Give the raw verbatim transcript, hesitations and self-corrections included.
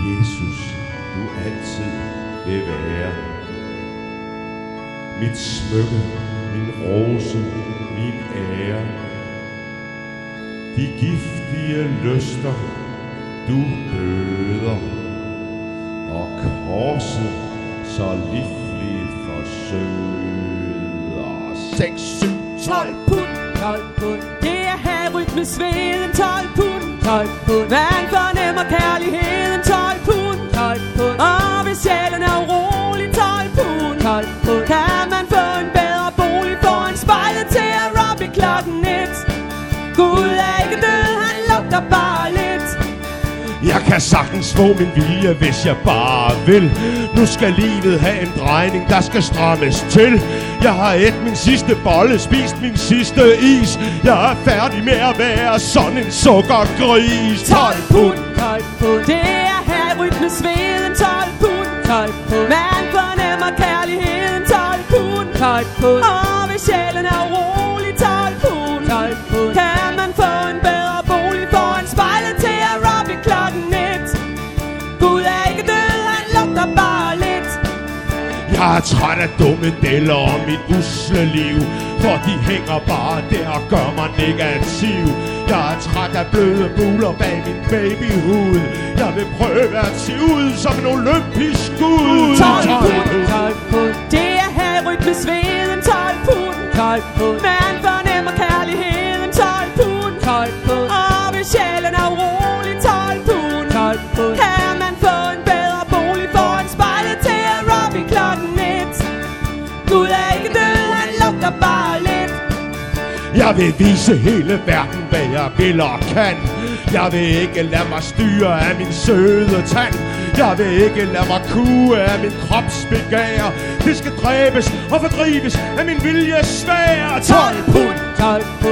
Jesus, du altid vil være. Mit smykke, min rose, min ære. De giftige lyster, du bøder. Og korset, så livligt forsøder. Seks, syv, tolv pund, tolv pund. Det er havryt med sveden. Tolv pund, tolv pund. Man fornemmer kærligheden. Tolv pund, tolv pund. Og hvis sjælen er urolig. Tolv pund, tolv pund. Kan man få en bedre bolig foran spejlet til at robbe klokken et. Gud er ikke død, han lugter bare lidt. Jeg kan sagtens få min vilje, hvis jeg bare vil. Nu skal livet have en drejning, der skal strammes til. Jeg har ædt min sidste bolle, spist min sidste is. Jeg er færdig med at være sådan en sukkergris. Tolv pund, tolv pund. Det er havryt med sveden. Tolv pund, tolv pund. Man fornemmer kærligheden. Tolv pund, tolv pund. Og hvis sjælen er urolig. Tolv pund, tolv pund. Kan man få en bedre bolig foran spejlet til at robbe klokken et. Gud er ikke død, han lugter bare lidt. Jeg er træt af dumme deller om mit usle liv, for de hænger bare der og gør mig negativ. Jeg er træt af bløde buler bag min babyhud. Jeg vil prøve at se ud som en olympisk gud. Tolv pund, tolv pund. Det er havryt med sveden. Tolv pund, tolv pund. Man fornemmer kærligheden. Tolv pund, tolv pund. Og hvis sjælen er urolig. Tolv pund, tolv pund. Kan man få en bedre bolig foran spejlet til at robbe klokken et. Gud er ikke død, han lugter bare lidt. Jeg vil vise hele verden, hvad jeg vil og kan. Jeg vil ikke lade mig styre af min søde tand. Jeg vil ikke lade mig kue af min kropsbegær. Det skal dræbes og fordrives af min vilje svær. Tolv pund, tolv